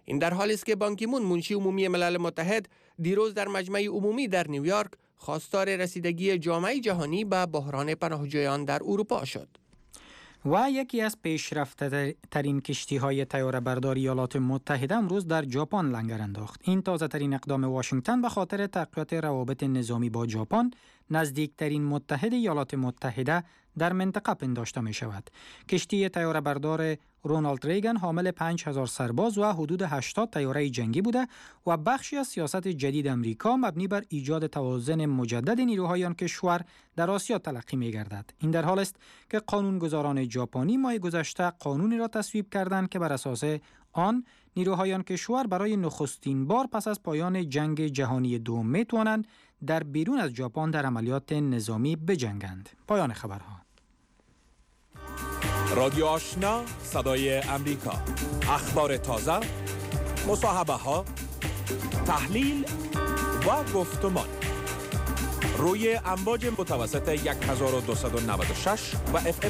این در حالی است که بان کی مون منشی عمومی ملل متحد دیروز در مجمع عمومی در نیویورک خواستار رسیدگی جامعه جهانی به بحران پناهجویان در اروپا شد. و یکی از پیشرفته ترین کشتی های طیاره بردار ایالات متحده امروز در ژاپن لنگر انداخت. این تازه ترین اقدام واشنگتن به خاطر تقویت روابط نظامی با ژاپن، نزدیکترین متحد ایالات متحده در منطقه پنداشته می شود. کشتی طیاره بردار رونالد ریگن حامل 5000 سرباز و حدود 80 طیاره جنگی بوده و بخشی از سیاست جدید امریکا مبنی بر ایجاد توازن مجدد نیروهای آن کشور در آسیا تلقی می گردد. این در حال است که قانونگذاران ژاپنی ماه گذشته قانونی را تصویب کردند که بر اساس آن نیروهای آن کشور برای نخستین بار پس از پایان جنگ جهانی دوم می توانند در بیرون از ژاپن در عملیات نظامی بجنگند. پایان خبرها. رادیو آشنا، صدای امریکا. اخبار تازه، مصاحبه ها، تحلیل و گفتمان روی امواج متوسط 1296 و FM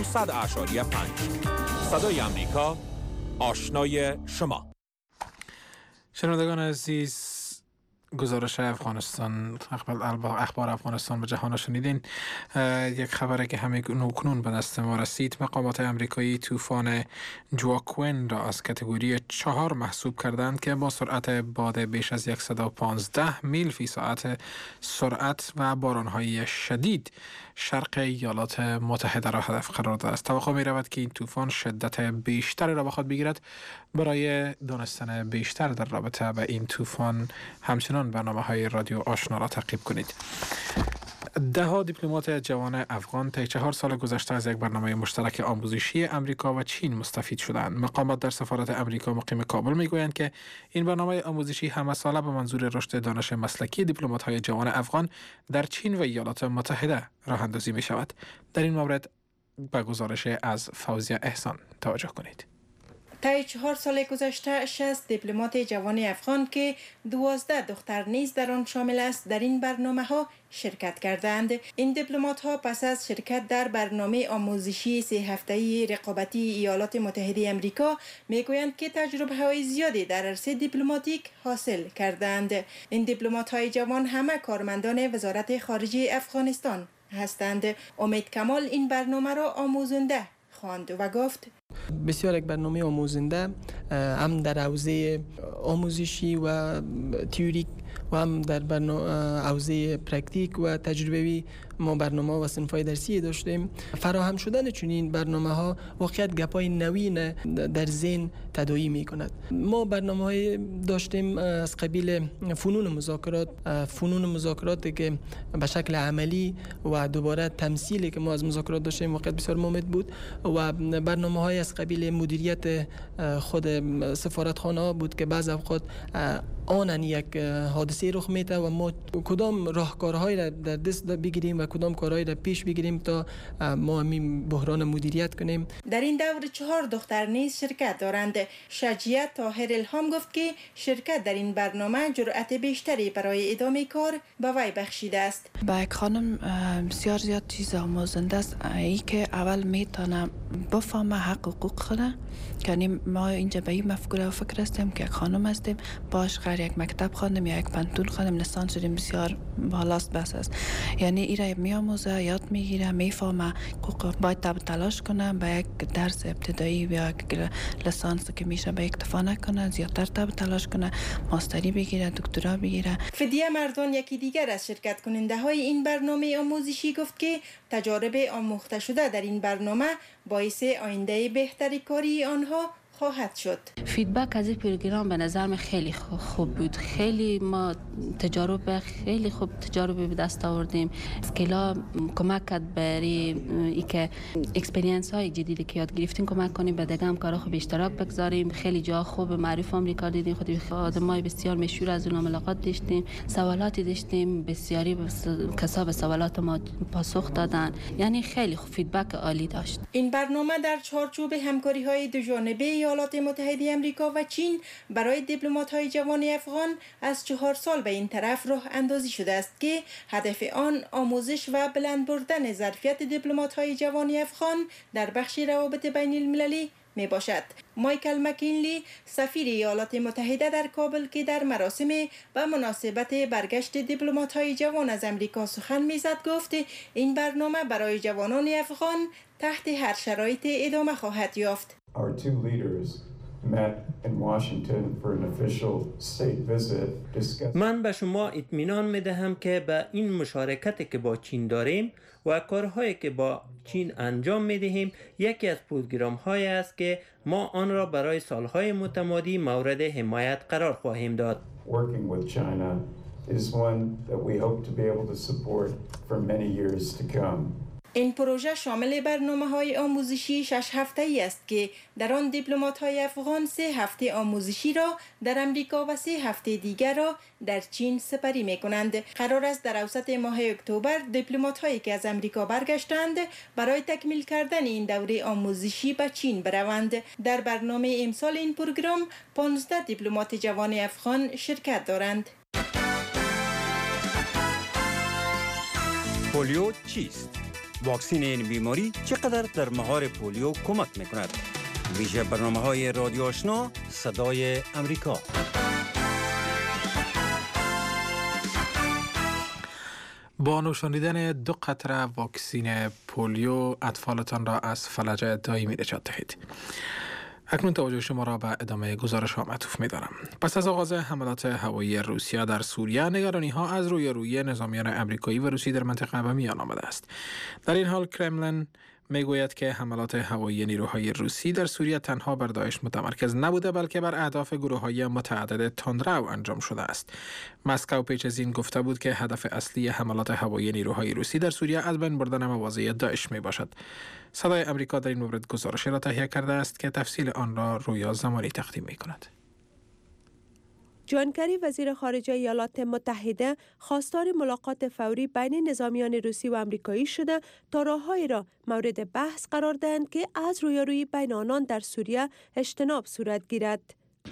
100.5. صدای امریکا، آشنای شما. شنوندگان عزیز، گزارش افغانستان، اخبار افغانستان به جهان شنیدین. یک خبری که همه نوکنون به دست ما رسید: مقامات امریکایی طوفان جواکوین را از کاتگوری 4 محسوب کردند که با سرعت باد بیش از 115 میل فی ساعت سرعت و باران‌های شدید شرق ایالات متحده را هدف قرار داده است. توقع می رود که این طوفان شدت بیشتری را به خود بگیرد. برای دانستن بیشتر در رابطه با این طوفان همچنان برنامه‌های رادیو آشنا را تعقیب کنید. ده‌ها دیپلمات جوان افغان طی 4 سال گذشته از یک برنامه مشترک آموزشی امریکا و چین مستفید شدند. مقامات در سفارت امریکا مقیم کابل میگویند که این برنامه آموزشی همه ساله به منظور رشد دانش مسلکی دیپلمات‌های جوان افغان در چین و ایالات متحده راه اندازی می شود. در این مورد به گزارش از فوزیه احسان توجه کنید. طی 4 سال گذشته 60 دیپلمات جوان افغان که 12 دختر نیز در آن شامل است در این برنامه ها شرکت کردند. این دیپلمات ها پس از شرکت در برنامه آموزشی 3 هفته‌ای رقابتی ایالات متحده امریکا میگویند که تجربه های زیادی در عرصه دیپلماتیک حاصل کردند. این دیپلمات های جوان همه کارمندان وزارت خارجه افغانستان هستند. امید کمال این برنامه را آموزنده خواند و گفت: بسیار یک برنامه آموزنده، هم در حوزه آموزشی و تئوریک و هم در حوزه پرکتیک و تجربوی. ما برنامه و صنف‌های درسی داشتیم. فراهم شدن چنین برنامه‌ها واقعیت گپ‌های نوین در ذهن تداعی می‌کند. ما برنامه‌های داشتیم از قبیل فنون مذاکرات که به شکل عملی و دوباره تمثیلی که ما از مذاکرات داشتیم واقعیت بسیار مفید بود و برنامه‌های از قبیل مدیریت خود سفارتخانه‌ها بود که بعض اوقات آنن یک حادثه رخ میده و ما کدام راهکارهایی را در دست بگیریم و کدام کارهایی را پیش بگیریم تا ما همین بحران مدیریت کنیم. در این دور 4 دختر نیز شرکت دارند. شجیه طاهر الهام گفت که شرکت در این برنامه جرأت بیشتری برای ادامه کار به وی بخشیده است. با یک خانم بسیار زیاد چیز آموزنده است. ای که اول میتونه بفهمه حق حقوق خودم، یعنی ما اینجا به این مفکوره و فکر هستیم که یک خانم هستیم باش قرار یک مکتب خواندیم یا یک پنتون خواندیم لیسانس شدیم بسیار بالاست بس است. یعنی ایرا میآموزه، یاد میگیره، میفهمه حقوق. باید تلاش کنه به یک درس ابتدایی یا یک لیسانس که میشه به اکتفا نکنه، زیادتر تلاش کنه، ماستری بگیره، دکترا بگیره. فدیه مردان یکی دیگر از شرکت کننده های این برنامه آموزشی گفت که تجارب آموخته شده در این برنامه باعث آینده بهتری کاری آنها خواهد شد. فیدبک از این پروگرام به نظر من خیلی خوب بود. خیلی ما خیلی خوب تجارب به دست آوردیم. اسکیلا کمک کرد برای اینکه اکسپریانس های جدیدی که یاد گرفتیم کمک کنیم به دیگه هم کارا خوب اشتراک بگذاریم. خیلی جا خوب معرف آمریکا دیدیم. خود آدمای بسیار مشهور از اونها ملاقات داشتیم. سوالاتی داشتیم، بسیاری کسا به سوالات ما پاسخ دادن. یعنی خیلی خوب فیدبک عالی داشت. این برنامه در چارچوب همکاری های دو جانبه ایالات متحده امریکا و چین برای دیپلمات‌های جوان افغان از 4 سال به این طرف راه اندازی شده است که هدف آن آموزش و بلند بردن ظرفیت دیپلمات‌های جوان افغان در بخش روابط بین المللی می باشد. مایکل مکینلی سفیر ایالات متحده در کابل که در مراسم و مناسبت برگشت دیپلمات‌های جوان از امریکا سخن می‌زد گفت این برنامه برای جوانان افغان تحت هر شرایط ادامه خواهد یافت. من به شما اطمینان می دهم که به این مشارکتی که با چین داریم و کارهایی که با چین انجام می دهیم یکی از پروگرام هایی است که ما آن را برای سالهای متمادی مورد حمایت قرار خواهیم داد. این پروژه شامل برنامه‌های آموزشی 6 هفته‌ای است که در آن دیپلمات‌های افغان 3 هفته آموزشی را در امریکا و 3 هفته دیگر را در چین سپری می‌کنند. قرار است در اوسط ماه اکتبر دیپلمات‌هایی که از امریکا برگشتند برای تکمیل کردن این دوره آموزشی به چین بروند. در برنامه امسال این پروگرام 15 دیپلمات جوان افغان شرکت دارند. پولیو چیست؟ واکسین این بیماری چقدر در مهار پولیو کمک میکند؟ ویژه برنامه‌های رادیو آشنا صدای امریکا. با نوشاندن 2 قطره واکسین پولیو اطفالتان را از فلج دائمی نجات دهید. اکنون توجه شما را به ادامه گزارش ها معطوف می دارم. پس از آغاز حملات هوایی روسیه در سوریه، نگرانی ها از روی نظامیان امریکایی و روسی در منطقه به میان آمده است. در این حال کرملین می گوید که حملات هوایی نیروهای روسی در سوریه تنها بر داعش متمرکز نبوده بلکه بر اهداف گروه‌های متعدد تندرو انجام شده است. مسکو پیش از این گفته بود که هدف اصلی حملات هوایی نیروهای روسی در سوریه از بین بردن مواضع داعش می باشد. صدای امریکا در این مورد گزارشی را تهیه کرده است که تفصیل آن را رویا زمانی تقدیم می کند. جان کری وزیر خارجه ایالات متحده خواستار ملاقات فوری بین نظامیان روسی و آمریکایی شده تا راههایی را مورد بحث قرار دهند که از رویارویی بین آنان در سوریه اجتناب صورت گیرد.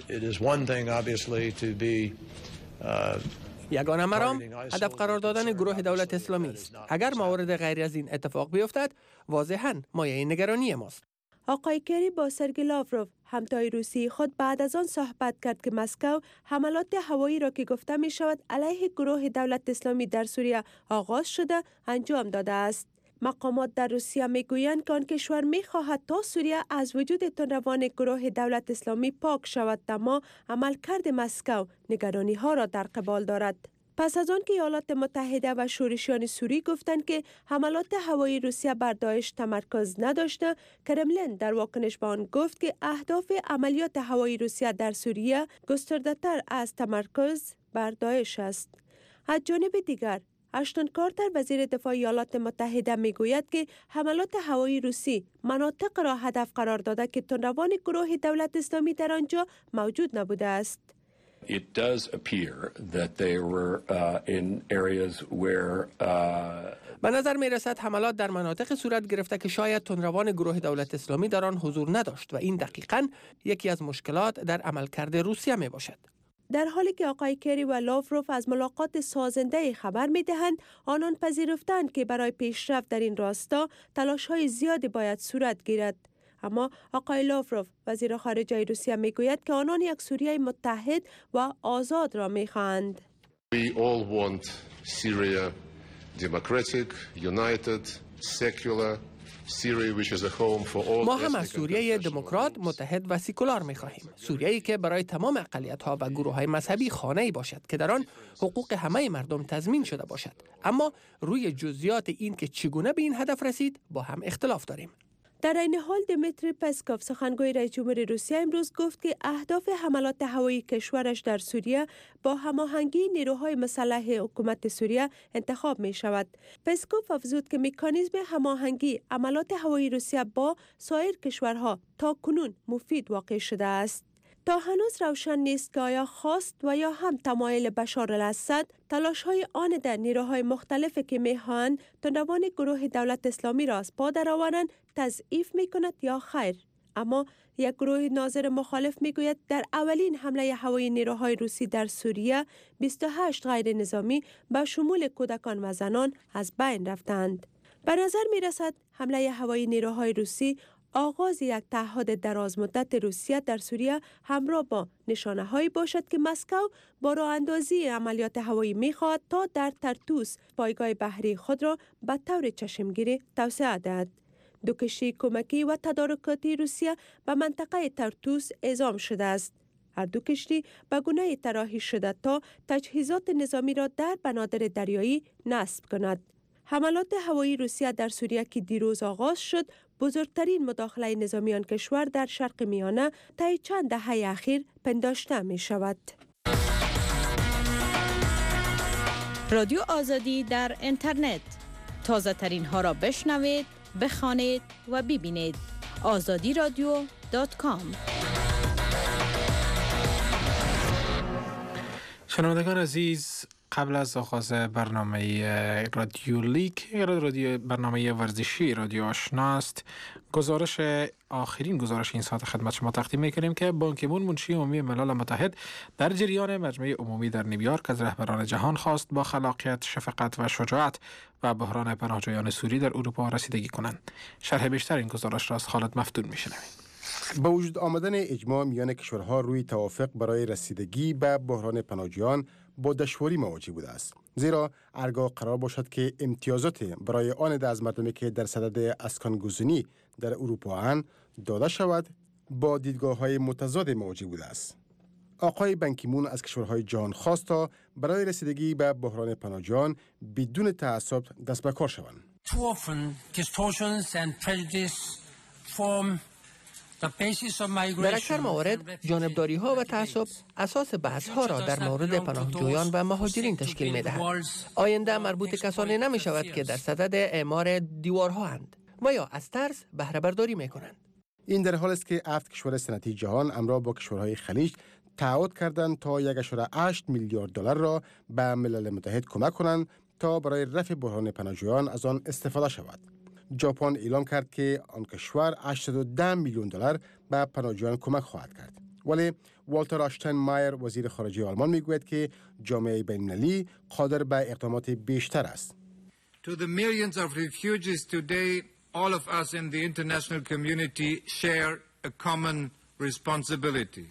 یگانه مرام هدف قرار دادن گروه دولت اسلامی است. اگر موارد غیر از این اتفاق بیفتد، واضحاً مایه نگرانی ماست. آقای کری با سرگئی لاوروف همتای روسی خود بعد از آن صحبت کرد که مسکو حملات هوایی را که گفته می شود علیه گروه دولت اسلامی در سوریه آغاز شده انجام داده است. مقامات در روسیه می گویند که آن کشور می خواهد تا سوریه از وجود تندروان گروه دولت اسلامی پاک شود، اما عملکرد مسکو نگرانی ها را در قبال دارد. پس از آن که ایالات متحده و شورشیان سوری گفتند که حملات هوایی روسیه بر داعش تمرکز نداشته، کرملین در واکنش به آن گفت که اهداف عملیات هوایی روسیه در سوریه گسترده‌تر از تمرکز بر داعش است. از جانب دیگر اشتون کارتر وزیر دفاع ایالات متحده میگوید که حملات هوایی روسی مناطق را هدف قرار داده که تندروان گروه دولت اسلامی در آنجا موجود نبوده است. It does appear that they were in areas where به نظر می رسد حملات در مناطق صورت گرفته که شاید تندروان گروه دولت اسلامی در آن حضور نداشت و این دقیقاً یکی از مشکلات در عملکرد روسیه می باشد. در حالی که آقای کری و لاوروف از ملاقات سازنده خبر می دهند، آنان پذیرفتند که برای پیشرفت در این راستا تلاش‌های زیادی باید صورت گیرد. اما آقای لاوروف وزیر خارجه روسیه می گوید که آنان یک سوریه متحد و آزاد را می خواهند. We all want Syria democratic, united, secular, Syria which is a home for all. ما هم از سوریه دموکرات، متحد و سکولار می خواهیم. سوریه‌ای که برای تمام اقلیت‌ها و گروه‌های مذهبی خانه‌ای باشد که در آن حقوق همه مردم تضمین شده باشد. اما روی جزئیات این که چگونه به این هدف رسید با هم اختلاف داریم. در این حال دمیتری پسکوف سخنگوی رئیس جمهور روسیه امروز گفت که اهداف حملات هوایی کشورش در سوریه با هماهنگی نیروهای مسلح حکومت سوریه انتخاب می شود. پسکوف افزود که مکانیزم هماهنگی عملات هوایی روسیه با سایر کشورها تا کنون مفید واقع شده است. تا هنوز روشن نیست که آیا خواست و یا هم تمایل بشار الاسد تلاش‌های آن در نیروهای مختلفی که می‌خواهند تندروان گروه دولت اسلامی را از پا درآورند تضعیف می‌کند یا خیر. اما یک گروه ناظر مخالف می‌گوید در اولین حمله هوایی نیروهای روسی در سوریه 28 غیر نظامی به شمول کودکان و زنان از بین رفتند. به نظر می‌رسد حمله هوایی نیروهای روسی آغاز یک تعهد دراز مدت روسیه در سوریه همراه با نشانه‌هایی باشد که مسکو با راه اندازی عملیات هوایی می‌خواهد تا در ترتوس پایگاه بحری خود را به طور چشمگیری توسعه دهد. دو کشتی کمکی و تدارکاتی روسیه به منطقه ترتوس اعزام شده است. هر دو کشتی به گونه‌ای طراحی شده تا تجهیزات نظامی را در بنادر دریایی نصب کند. حملات هوایی روسیه در سوریه که دیروز آغاز شد، بزرگترین مداخله نظامی آن کشور در شرق میانه طی چند دهه اخیر پنداشته می شود. رادیو آزادی در اینترنت، تازه ترین ها را بشنوید، بخوانید و ببینید. azadiradio.com. شنوندگان عزیز، قبل از آغاز برنامه رادیو لیگ، برنامه ورزشی رادیو آشنا است، آخرین گزارش این ساعت خدمت شما تقدیم می‌کنیم که بان کی مون منشی عمومی ملل متحد در جریان مجمع عمومی در نیویورک از رهبران جهان خواست با خلاقیت، شفقت و شجاعت و بحران پناهجویان سوری در اروپا رسیدگی کنند. شرح بیشتر این گزارش را از خالد مفتون می‌شنویم. با وجود آمدن اجماع میان کشورها روی توافق برای رسیدگی به بحران پناهجویان با دشواری مواجه بوده است، زیرا هرگاه قرار باشد که امتیازات برای آن عده از مردمی که در صدد اسکانگزینی در اروپا اند داده شود، با دیدگاه‌های متضاد مواجه بوده است. آقای بان کی مون از کشورهای جهان خواست تا برای رسیدگی به بحران پناهجویان بدون تعصب دست به کار شوند. در اکثر موارد جانبداری ها و تعصب اساس بحث ها را در مورد پناهجویان و مهاجرین تشکیل می دهد. آینده مربوط کسانی نمی شود که در صدد اعمار دیوارها اند و یا از ترس بهره برداری می کنند. این در حال است که 7 کشور صنعتی جهان همراه با کشورهای خلیج تعهد کردند تا 1.8 میلیارد دلار را به ملل متحد کمک کنند تا برای رفع بحران پناهجویان از آن استفاده شود. ژاپن اعلام کرد که آن کشور 810 میلیون دلار به پناهجویان کمک خواهد کرد. ولی والتر آشتاینمایر وزیر خارجه آلمان میگوید که جامعه بین‌المللی قادر به اقدامات بیشتر است. To the millions of refugees today, all of us in the international community share a common responsibility.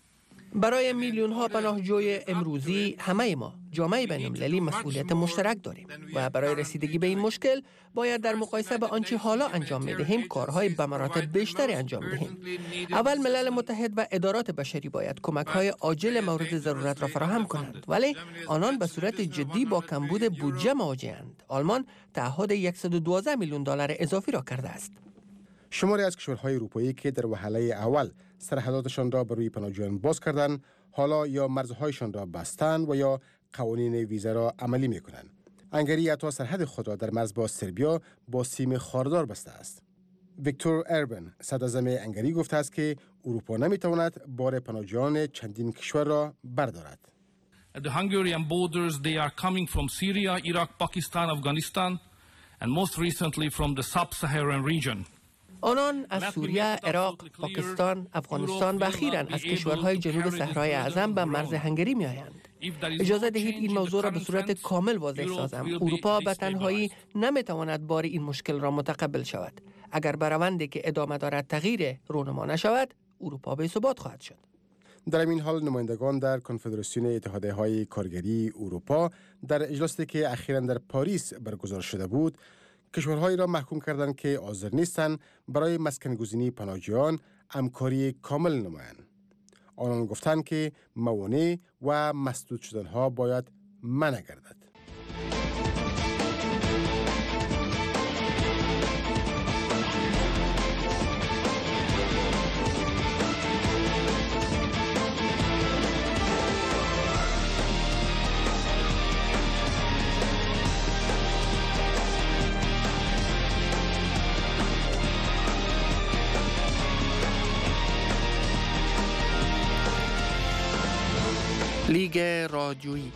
برای میلیون ها پناهجوی امروزی همه ما جامعه بین‌المللی مسئولیت مشترک داریم و برای رسیدگی به این مشکل باید در مقایسه با آنچه حالا انجام می‌دهیم کارهای به مراتب بیشتری انجام دهیم. اول ملل متحد و ادارات بشری باید کمک‌های عاجل مورد ضرورت را فراهم کنند، ولی آنان به صورت جدی با کمبود بودجه مواجه‌اند. آلمان تعهد 112 میلیون دلار اضافی را کرده است. شماری از کشورهای اروپایی که در وهله اول سرحداتشان را بر روی پناهجویان باز کردند، حالا یا مرزهایشان را بستند و یا قوانین ویزا را عملی می‌کنند. هنگری حتی سرحد خود را در مرز با سربیا با سیم خاردار بسته است. ویکتور اربن صدراعظم هنگری گفته است که اروپا نمی‌تواند بار پناهجویان چندین کشور را بردارد. At the Hungarian borders they are coming from Syria, Iraq, Pakistan, Afghanistan and most recently from the sub-Saharan region. آنان از سوریه، عراق، پاکستان، افغانستان و اخیراً از کشورهای جنوب صحرای اعظم به مرز هنگری می‌آیند. اجازه دهید این موضوع را به صورت کامل واضح سازم. اروپا به تنهایی نمی‌تواند بار این مشکل را متقبل شود. اگر به روندی که ادامه دارد تغییر رونما نشود، اروپا بی‌ثبات خواهد شد. در این حال نمایندگان در کنفدراسیون اتحادیه‌های کارگری اروپا در اجلاسی که اخیراً در پاریس برگزار شده بود، کشورهایی را محکوم کردند که حاضر نیستند برای مسکن‌گزینی پناهجویان همکاری کامل نمایند. آنان گفتند که موانع و مسدود شدنها باید منع گردد. لیگ رادیویی.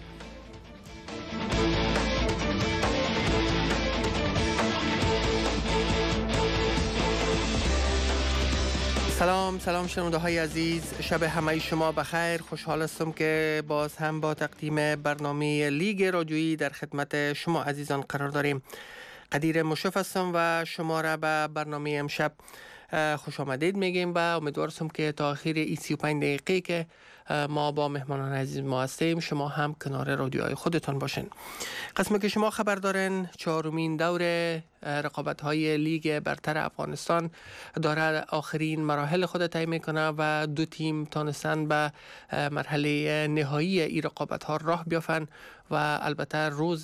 سلام شنونده های عزیز، شب همه شما بخیر. خوشحال هستم که باز هم با تقدیم برنامه لیگ رادیویی در خدمت شما عزیزان قرار داریم. قدیر مشرف هستم و شما را به برنامه امشب خوش آمدید میگیم و امیدوارم که تا آخر 35 دقیقه که ما با مهمانان عزیز ما هستیم شما هم کنار رادیوهای خودتان باشین. قسمی که شما خبر دارین چهارمین دور رقابت‌های لیگ برتر افغانستان داره آخرین مراحل خود طی میکنه و 2 تیم تانستن به مرحله نهایی این رقابت‌ها راه بیافن و البته روز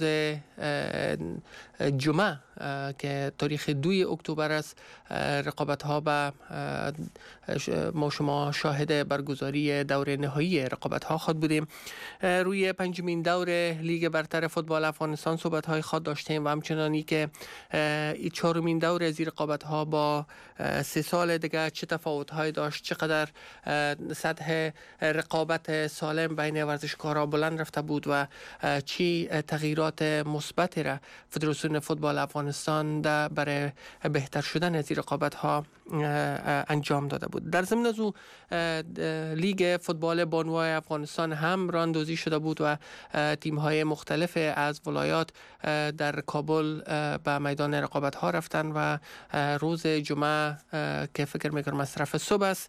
جمعه که تاریخ 2 اکتبر است رقابت‌ها به ما شما شاهد برگزاری دور نهایی رقابت‌ها خود بودیم. روی 5مین دور لیگ برتر فوتبال افغانستان صحبت‌های خود داشتیم و همچنانی که 4مین دور از رقابت‌ها با 3 سال دیگه چه تفاوت‌هایی داشت، چقدر سطح رقابت سالم بین ورزشکاران بلند رفته بود و چی تغییرات مثبتی را فدراسیون فوتبال افغانستان برای بهتر شدن از رقابت‌ها انجام داده بود. در ضمن از او لیگ فوتبال بانوای افغانستان هم راه‌اندازی شده بود و تیم‌های مختلف از ولایات در کابل به میدان رقابت‌ها رفتن و روز جمعه که فکر می‌کنم مصرف صبح است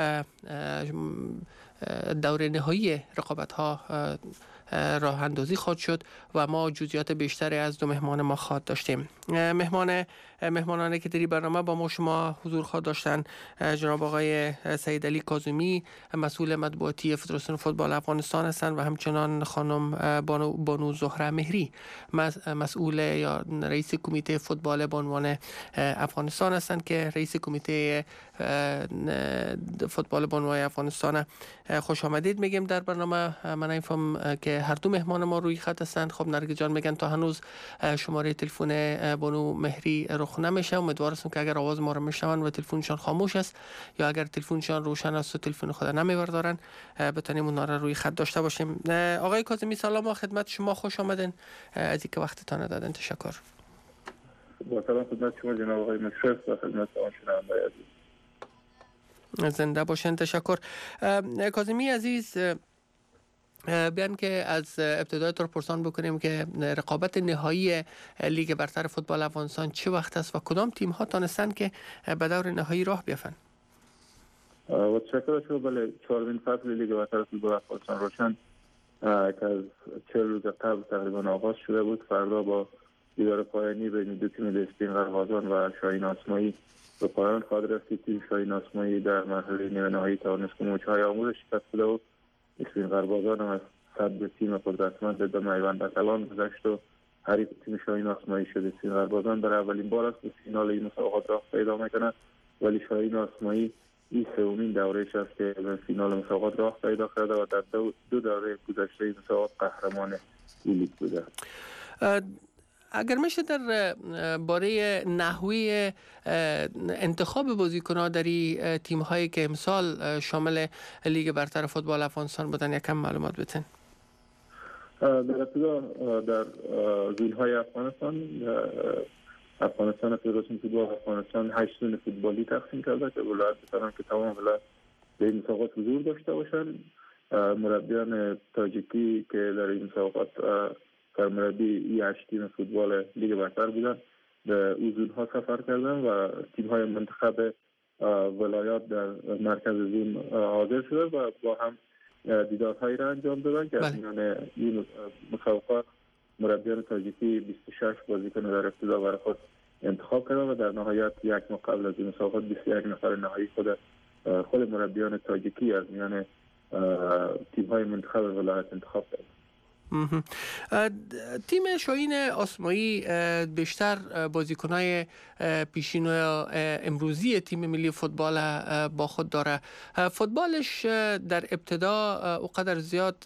دور نهایی رقابت‌ها راه اندازی خواهد شد و ما جزئیات بیشتری از 2 مهمان ما خواهد داشتیم. مهمانانی که در این برنامه با ما شما حضور خواهد داشتن جناب آقای سید علی کاظمی مسئول مطبوعاتی فدراسیون فوتبال افغانستان هستند و همچنان خانم بانو زهره مهری مسئول یا رئیس کمیته فوتبال بانوان افغانستان هستند که رئیس کمیته فوتبال بانوان افغانستان. خوش آمدید میگیم در برنامه. من اینفهم که هر 2 مهمان ما روی خط هستند. خب نرگس جان میگن تا هنوز شماره تلفن بانو مهری رخ نمیشه. امیدوارم که اگر آواز ما رو میشنون و تلفنشان خاموش است یا اگر تلفنشان روشن است و تلفن خود نمیبردارن بتونیم اونها رو روی خط داشته باشیم. آقای کاظمی سلام و خدمت شما، خوش آمدین. از اینکه وقتتان دادن تشکر. با سلام خدمت شما جناب آقای مشرف و خدمت شما شنونده عزیز. زنده باشین. تشکر. کاظمی عزیز بیان که از ابتدای طور پرسان بکنیم که رقابت نهایی لیگ برتر فوتبال افغانستان چه وقت است و کدام تیم ها تانستن که به دور نهایی راه بیافن؟ و تشکر شما. بله 4مین فصل لیگ برتر فوتبال افغانستان روشن که از 40 روز قبل تقریبا آغاز شده بود. فردا با دیدار پایانی بین 2 تیم دسپین قربازان و شاهین آسمایی به پایان خواهد رسید. تیم شاهین آسمایی در مرحله نیمه نهایی توانست که موجهای آموزش شکست بده و دسپین قربازان هم از صد تیم قدرتمند به میوند اتلان گذشت و حریف تیم شاهین آسمایی شد. دسپین قربازان در اولین بار است به فینال این مسابقات راه پیدا میکنه، ولی شاهین آسمایی این 3مین دورهش است که به فینال مسابقات راه پیدا کرده و در 2 دوره گذشته این مسابقات قهرمان این لیگ بوده. اگر میشه در باره نحوه انتخاب بازیکن‌ها در این تیم‌هایی که امسال شامل لیگ برتر فوتبال افغانستان بودن یکم معلومات بدین. در ابتدا در زون‌های افغانستان فدراسیون فوتبال افغانستان 8 زون فوتبالی تقسیم کرده که ولایت بتونن که تمام ولایت به این مسابقات حضور داشته باشن. مربیان تاجیکی که در این مسابقات سرمربی 8 تیم فوتبال لیگ برتر بودن به اون ها سفر کردن و تیم های منتخب ولایات در مرکز زون حاضر شده و با هم دیدارهایی را انجام دادن که از میان این مسابقات مربیان تاجیکی 26 بازیکن در ابتدا برای خود انتخاب کردن و در نهایت 1 ماه قبل از این مسابقات 21 نفر نهایی خود مربیان تاجیکی از میان تیم های منتخب ولایت انتخاب کردن. تیم شاهین آسمایی بیشتر بازیکنای پیشین و امروزی تیم ملی فوتبال با خود داره. فوتبالش در ابتدا اونقدر زیاد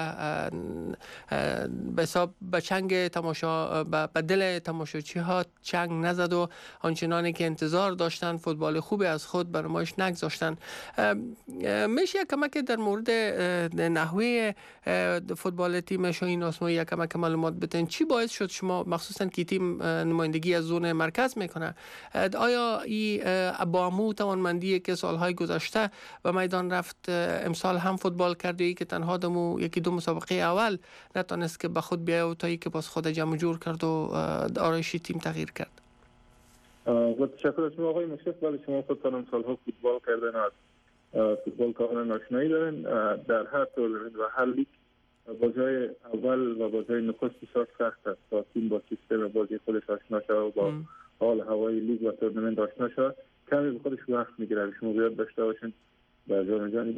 به حساب به چنگ تماشا به دل تماشاچی ها چنگ نزد و آنچنانی که انتظار داشتن فوتبال خوبی از خود بر نمایش نگذاشتن. میشه کمک در مورد نحوه فوتبال تیم شاهین آسمایی یک کمک معلومات بدین؟ چی باعث شد شما مخصوصا که تیم نمایندگی از زون مرکز میکنه آیا این با عمو توانمندی که سالهای گذشته به میدان رفت امسال هم فوتبال کرد یا که تنها یکی دو مسابقه اول نتونست که به خود بیاید تا که باز خود جمع جور کرد و آرایشی تیم تغییر کرد؟ و تشکر از شما آقای مشرف. ولی شما خودتان سالها فوتبال کردن، از فوتبال کاملا آشنایی دارن. در هر تورنمنت و هر لیگ بازی اول و بازی نخست بسیار سخت است تا تیم با سیستم بازی خودش آشنا شود و با حال هوای لیگ و تورنمنت آشنا شود. کمی به خودش وقت میگیره. شما باید داشته باشین در جام جهانی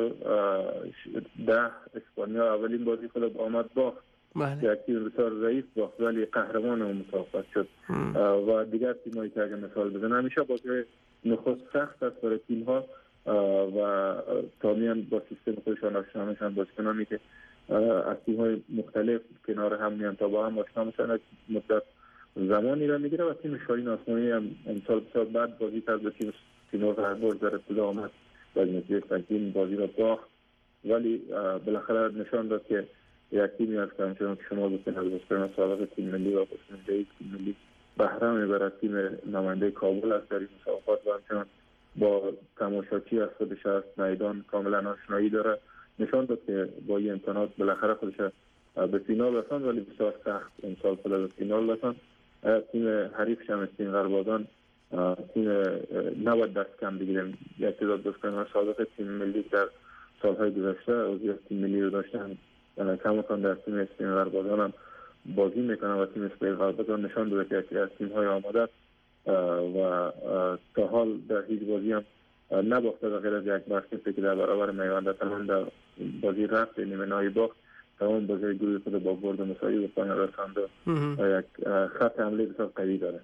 2010 اسپانیا اولین بازی خود آمد باخت. یک تیم بسیار ضعیف باخت ولی قهرمان اون مسابقه شد. و دیگر تیمایی که اگر مثال بزنم همیشه بازی نخست سخت است برای تیم ها و تامیان با سیستم خودشان آشنا میشن. بازیکنانی که از تیم های مختلف کنار هم میان تا با هم آشنا میشن از مدت زمانی را میگیره. و تیم شاهین آسمانی هم امسال بسیار بعد بازی کرد با تیم سینور هربرز در ابتدا آمد و از نتیجه تقدیم بازی را باخت، ولی بالاخره نشان داد که یک تیمی هست که همچنان که شما گفتین از بازیکنان سابق تیم ملی و بازیکن جدید تیم ملی بهره میبرد. تیم نماینده کابل است در این مسابقات و همچنان با تماشاچی از خودش از میدان کاملا آشنایی داره. نشان داد که با این امکانات بالاخره خودش به فینال رساند، ولی بسیار سخت امسال خود به فینال رساند. تیم حریفش هم تیم غربادان تیم نباید دست کم بگیریم. یک تعداد بازیکنان سابق تیم ملی در سالهای گذشته عضویت تیم ملی رو داشتن، کماکان در تیم غربادان هم بازی میکنن و تیم غربادان نشان داده که یکی از تیم‌های آماده است و تا حال در هیچ بازی هم نباخته و غیر از یک بازی که در برابر میوند تمام در بازی رفت نیمه نهایی باخت. تمام بازی گروه خود با برد مساوی به پایان رساند و یک خط حمله بسیار قوی داره.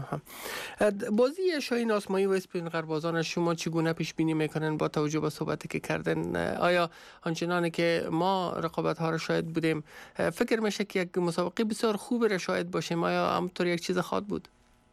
بازی شاهین آسمایی و اسپین غربازان شما چگونه پیش بینی میکنن با توجه به صحبتی که کردن؟ آیا آنچنانی که ما رقابت ها را شاهد بودیم فکر میشه که یک مسابقه بسیار خوب را شاهد باشیم؟ آیا همونطور یک چیز خواهد بود؟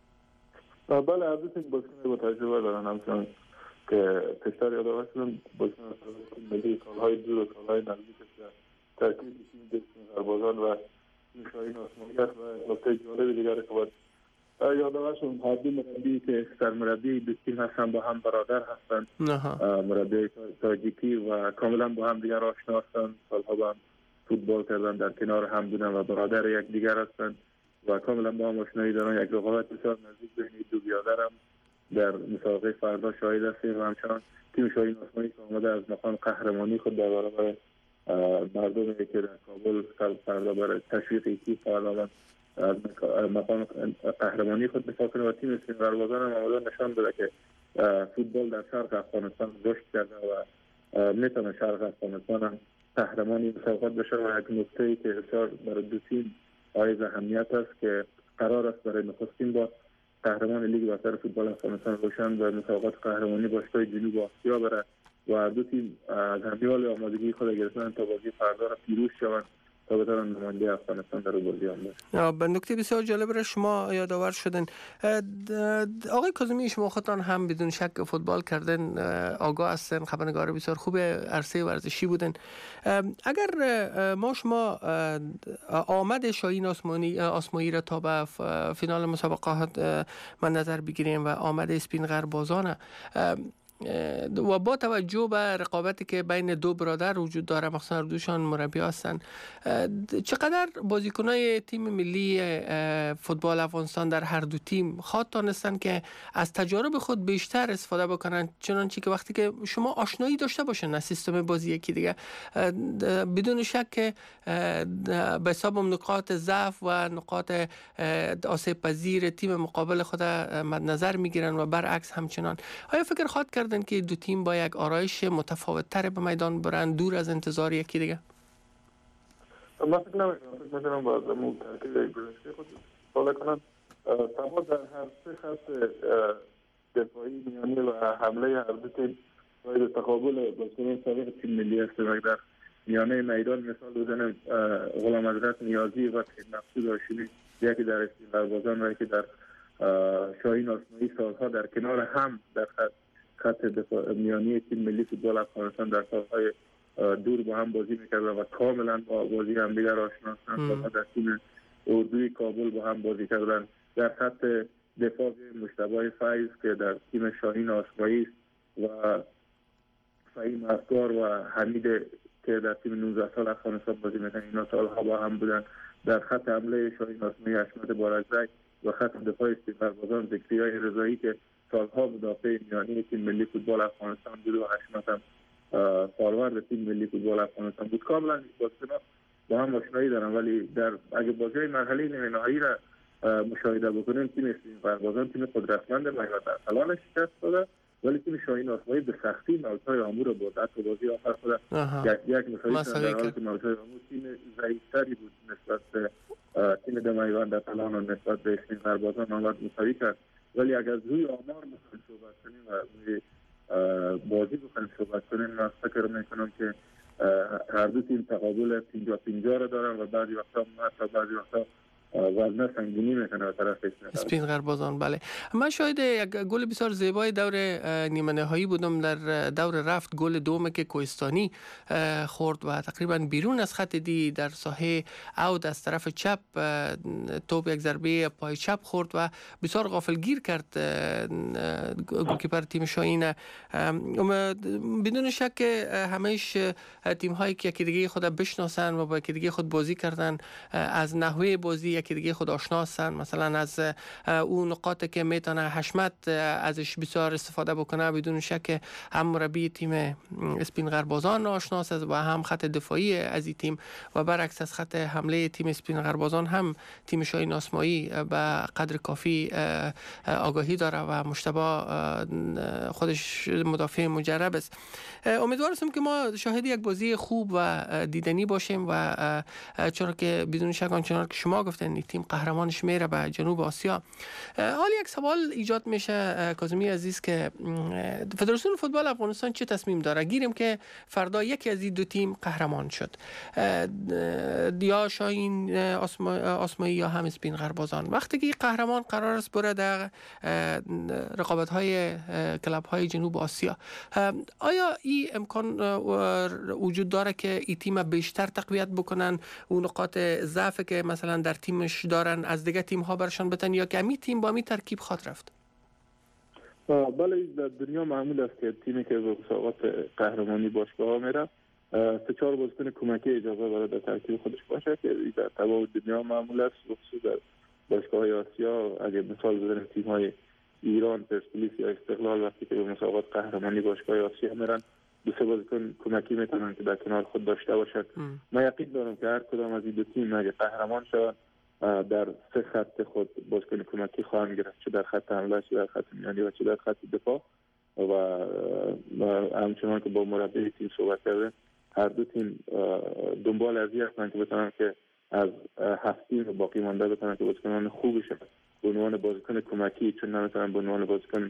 بله، هر دو تیم بازیکن با تجربه دارن. همچنان که پیشتر یادآور شدم بازیکن ملی سالهای دور و سالهای نزدیک ترکیب تیم اسپین غربازان و شاهین آسمانی است. و نکته جالب دیگر که باید یادآور شدم هر دو مربی که سرمربی دو تیم هستن با هم برادر هستند. مربی تاجیکی و کاملا با هم دیگر آشنا هستند، سالها با هم فوتبال کردن، در کنار هم بودن و برادر یک دیگر هستند و کاملا با هم آشنایی دارن. یک رقابت بسیار نزدیک بین دو برادر هم در مسابقه فردا شاهد هستیم و همچنان تیم شاهین آسمانی که آمده از مقام قهرمانی خود در برابر مردمی که در کابل فردا برای تشویق تیم فردا از مقام قهرمانی خود دفاع کنه و تیم اسپین غربازان هم آمده نشان داده که فوتبال در شرق افغانستان رشد کرده و میتونه شرق افغانستان هم قهرمانی مسابقات بشه. و یک نکته‌ای که بسیار برای دو تیم حائز اهمیت است که قرار است برای نخستین بار قهرمان لیگ برتر فوتبال افغانستان روشن و مسابقات قهرمانی باشگاه جنوب آسیا بره و هر دو تیم از همیال آمادگی خود گرفتن تا بازی فردا را پیروز شوند تا بتوانند نماینده افغانستان در بازی آمده. به نکته بسیار جالب را شما یادآور شدن. آقای کاظمی، شما خودتان هم بدون شک فوتبال کردن، آگاه هستن، خبرنگار بسیار خوب عرصه ورزشی بودن. اگر ما شما آمد شاهین آسمایی را تا به فینال مسابقات من نظر بگیریم و آمد اسپین غربازان و با توجه به رقابتی که بین دو برادر وجود داره، مخصوصا دوشان مربی هستن، چقدر بازیکنای تیم ملی فوتبال افغانستان در هر دو تیم خواهد تانستن که از تجارب خود بیشتر استفاده بکنن، چنانچه که وقتی که شما آشنایی داشته باشن از سیستم بازی یکی دیگه، بدون شک که به حساب نقاط ضعف و نقاط آسیب پذیر تیم مقابل خود مد نظر میگیرن و برعکس همچنان. آیا فکر خواهد کرد که دو تیم با یک آرایش متفاوت تر به میدان برن دور از انتظار یکی دیگه؟ من فکر نمی‌کنم باید مو ترکیب گذشته خود استفاده کنن. تمام در هر سه خط دفاعی میانی و حمله هر دو تیم باید تقابل بازیکنان سابق تیم ملی است. در میانه میدان مثال بزنم غلام حضرت نیازی و نقصی داشتیم، یکی در اسپین غربازان و یکی در شاهین آسمایی سالها در کنار هم در خط دفاع میانی تیم ملی فوتبال افغانستان در سالهای دور با هم بازی میکردن و کاملا با بازی هم دیگر آشنا هستند. در تیم اردوی کابل با هم بازی کردن. در خط دفاع مجتبی فیض که در تیم شاهین آسمایی و فهیم افکار و حمید که در تیم 19 سال افغانستان بازی میکنن، اینا سالها با هم بودن. در خط حمله شاهین آسمایی حشمت بارکزی و خط دفاع استقلالبازان ذکریای رضایی که سالها مدافع میانی تیم ملی فوتبال افغانستان بود و حشمت هم فاروارد تیم ملی فوتبال افغانستان بود. کاملا بازیکن‌ها با هم آشنایی دارن، ولی در اگه بازی مرحله نیمه نهایی را مشاهده بکنیم تیم استقلالبازان تیم قدرتمند و در کلان شکست داده، ولی تیم شاهین آسمایی به سختی مالتای آمو را برد. حتی بازی آخر خود یک مساوی در حالی که مالتای آمو تیم ضعیف‌تری بود نسبت به تیم دمایوان در کلان و نسبت به استقلالبازان آمد مساوی کرد. ولی اگر روی آمار بخوایم صحبت کنیم و روی بازی بخوایم صحبت کنیم، من فکر میکنم که هر دو تیم تقابل 50-50 را دارن و بعضی وقتا وزنه سنگینی میکنه به طرف اسپینقربازان. بله، من شاهد یک گل بسیار زیبای دور نیمه نهایی بودم در دور رفت، گل دوم که کوهستانی خورد و تقریبا بیرون از خط دی در ساحه اوت از طرف چپ توپ یک ضربه پای چپ خورد و بسیار غافلگیر کرد گلکیپر تیم شاهین. بدون شک همهش تیم هایی که یکی دیگه خود بشناسن و با یکی دیگه خود بازی کردن از نحوه بازی یکی دیگه خود آشنا هستن، مثلا از اون نقاطی که میتونه حشمت ازش بسیار استفاده بکنه. بدون شک هم مربی تیم اسپینقربازان آشناست و هم خط دفاعی از این تیم و برعکس از خط حمله تیم اسپینقربازان هم تیم شاهین آسمایی به قدر کافی آگاهی داره و مجتبی خودش مدافع مجرب است. امیدوارم که ما شاهد یک بازی خوب و دیدنی باشیم و چرا که بدون شک آنچنان که شما گفتن تیم قهرمانش میره به جنوب آسیا. حالا یک سوال ایجاد میشه کاظمی عزیز که فدراسیون فوتبال افغانستان چه تصمیم داره؟ گیریم که فردا یکی از این دو تیم قهرمان شد، یا شاهین آسمایی یا هم اسپینقربازان. وقتی که قهرمان قرار است بره در رقابت‌های کلب‌های جنوب آسیا، آیا این امکان وجود داره که این تیم بیشتر تقویت بکنن و نقاط ضعف که مثلا در تیمش دارن از دیگه تیم ها برشان بتن، یا که امی تیم با می ترکیب خود رفت؟ بله، در دنیا معمول است که تیمی که به مسابقات قهرمانی باشگاه ها میره 3-4 بازیکن کمکی اجازه داره در ترکیب خودش باشه که در تمام دنیا معمول است. خصوصا در باشگاه های آسیا اگه مثال بزنیم تیم های ایران، پرسپولیس یا استقلال وقتی که به مسابقات قهرمانی باشگاه آسیا میرن 2-3 بازیکن کمکی میتونن که در کنار خود داشته باشد. من یقین دارم که هر کدام از این دو تیم اگه قهرمان شوند در 3 خط خود بازیکن کمکی خواهند گرفت، چه در خط حمله، چه در خط میانی و چه در خط دفاع. و همچنان که با مربی تیم صحبت کردیم، هر دو تیم دنبال از این هستند که بتونن که از 7 تیم باقی مانده بتونن که بازیکنان خوبی شدن به عنوان بازیکن کمکی، چون نمیتونن به عنوان بازیکن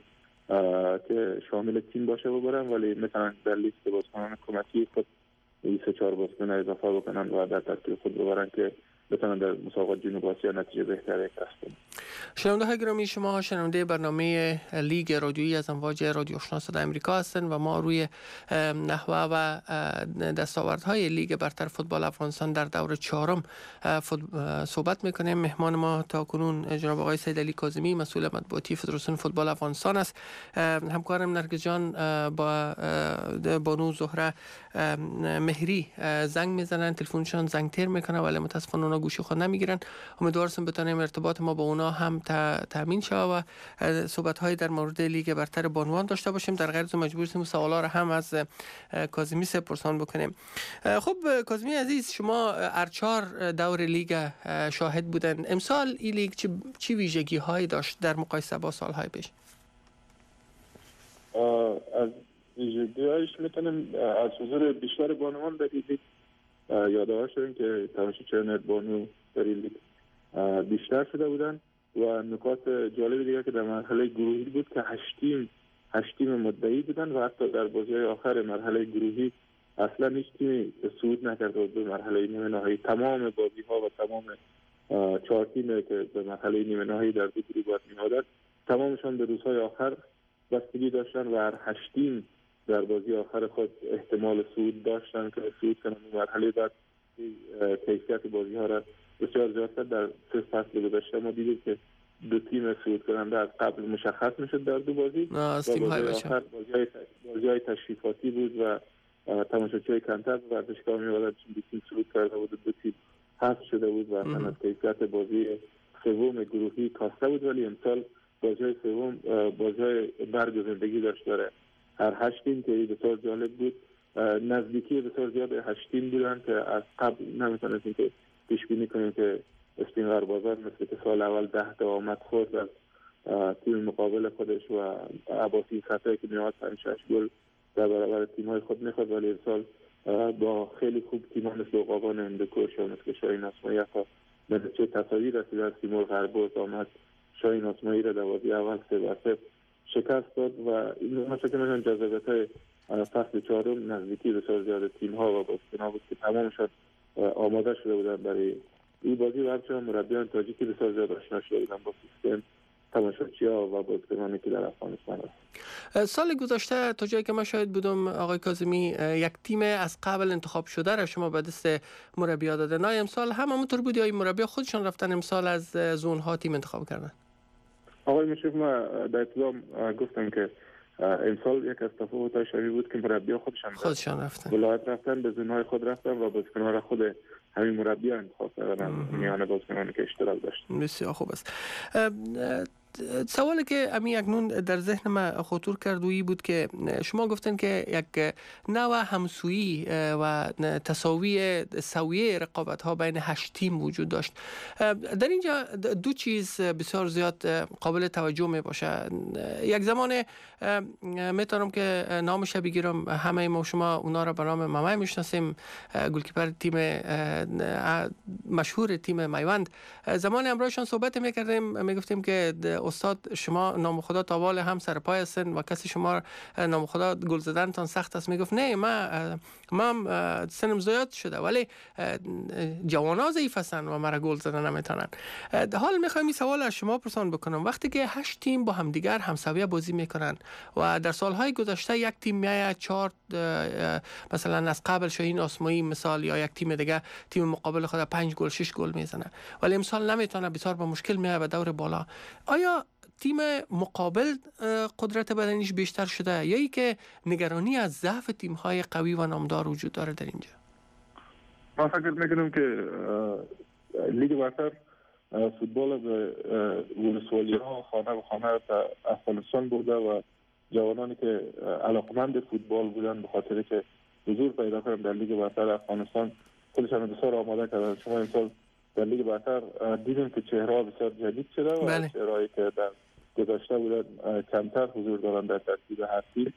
که شامل تیم باشه ببرن، ولی میتونن در لیست بازیکنان کمکی خود 3-4 بازیکن اضافه بکنن و در ترکیب خود ببرن که بتونن در مسابقات جنوب آسیا نتیجه بهتری کسب کنن. شنونده های گرامی، شما شنونده برنامه لیگ رادیویی از امواج رادیو آشنا صدای آمریکا هستند و ما روی نحوه و دستاوردهای لیگ برتر فوتبال افغانستان در دور 4 صحبت میکنیم. مهمان ما تا کنون جناب آقای سید علی کاظمی، مسئول مطبوعاتی فدراسیون فوتبال افغانستان است. همکارم نرگس جان با بانو زهره مهری زنگ میزنن، تلفنشون زنگ تیر میکنه ولی متاسفانه اونا گوشی خود نمیگیرن. امیدوارم بتونیم ارتباط ما با اونا هم تامین شود و صحبت‌های در مورد لیگ برتر بانوان داشته باشیم. در غیر از مجبور هستیم سوالا را هم از کاظمی پرسان بکنیم. خب کاظمی عزیز، شما ارچار دور لیگ شاهد بودن. امسال این لیگ چه ویژگی‌هایی داشت در مقایسه با سال‌های پیش؟ از ویژگی‌هایش میتونیم از حضور بیشتر بانوان در این لیگ یادآور شدیم که تماشاچیان بانو در این لیگ بیشتر شده بودن و نکات جالب دیگه که در مرحله گروهی بود که 8 تیم مدعی بودن و حتی در بازی‌های آخر مرحله گروهی اصلا هیچ تیمی صعود نکرده بود به مرحله نیمه نهایی. تمام بازی‌ها و تمام 4 تیمی که به مرحله نیمه نهایی در دو گروه باید می‌آمدند تمامشان به روزهای آخر بستگی داشتن و هر 8 تیم در بازی آخر خود احتمال صعود داشتن که صعود کنند به مرحله بعد. کیفیت بازی‌ها را بسیار زیاد در 3 فصل گذشته ما دیدیم که 2 تیم صعود کننده از قبل مشخص میشد در 2 بازی و بازی‌های تشریفاتی بود و تماشاچی‌های کمتر به ورزشگاه می‌آمدند، چون 2 تیم صعود کرده بود و 2 تیم حذف شده بود و اصلا از کیفیت بازی سوم گروهی کاسته بود، ولی امسال بازی سوم بازی مرگ و زندگی داشت داره. هر 8 تیم که بسیار جالب بود، نزدیکی بسیار زیاد 8 تیم بودن که از قبل نمیتونستیم که پیش بینی کنیم که اسپین غربازان مثل که سال اول 10 تا آمد خورد از تیم مقابل خودش و عباسی سطحی که میاد 5-6 گل در برابر تیم‌های خود میخواد، ولی امسال با خیلی خوب تیمان مثل عقابان هندوکش و مثل شاهین اسماعی حتی نتیجه تساوی رسید از تیمور غرباز آمد شاهین اسماعی را در بازی اول 3-0 شکست داد و این مثلا که مثلا جذابیت فصل چهارم نزدیکی بسیار زیاد تیم‌ها و بازیکن‌ها بود که تمامشون آماده شده بودن برای این بازی و همچنان مربیان تاجیکی بسیار زیاد آشنا شده بودن با سیستم تماشاچی‌ها و بازیکنانی که در افغانستان هست. سال گذشته تا جایی که من شاهد بودم آقای کاظمی یک تیم از قبل انتخاب شده را شما به دست مربی‌ها داده. نه امسال هم همونطور بود یا مربی‌ها خودشان رفتن امسال از زون‌ها تیم انتخاب کردن؟ آقای مشرف ما در ابتدا گفتم که امسال یک از تفاوت‌های شدید بود که مربی‌ها خودشان رفتن ولایت رفتن به زون‌های خود رفتن و بازیکن‌ها را خود همین مربی‌ها انتخاب کردن میان بازیکنانی که اشتراک داشتن. بسیار خوب است. سوالی که امی اکنون در ذهن من خطور کرد وی بود که شما گفتن که یک نوع همسویی و تساوی سویه رقابت ها بین 8 تیم وجود داشت. در اینجا دو چیز بسیار زیاد قابل توجه می باشه. یک زمان میتونم که نامش بگیرم، همه ما شما اونا را به نام مامای میشناسیم، گلکیپر تیم مشهور تیم میوند. زمان امروزشان صحبت میکردیم میگفتیم که استاد شما نام خدا تاوال هم سر پای هستن و کسی شما نام خدا گل زدن تان سخت است. میگفت نه من سنم زیاد شده ولی جوانا ضعیف هستن و مرا گل زدن نمیتونن. حال میخوایم این سوال از شما پرسان بکنم، وقتی که 8 تیم با همدیگر همسویه بازی میکنن و در سالهای گذشته یک تیم میاد 4 مثلا از قبل شاهین اسماعی مثال یا یک تیم دیگه تیم مقابل خود 5 گل 6 گل میزنه ولی امسال نمیتونه، بسیار با مشکل میاد به دور بالا. آیا تیم مقابل قدرت بدنیش بیشتر شده یا ای که نگرانی از ضعف تیم‌های قوی و نامدار وجود داره در اینجا؟ من فکر میکنم که لیگ برتر فوتبال به ولسوالی‌ها خانه به خانه افغانستان بوده و جوانانی که علاقمند فوتبال بودن به خاطر که حضور پیدا کردن در لیگ برتر افغانستان خودشان بسیار آماده کردن. شما امسال در لیگ برتر دیدیم که چهره‌ها بسیار جدید شده و چهرهایی که در گذشته بودن کمتر حضور دارن در ترکیب هر تیم.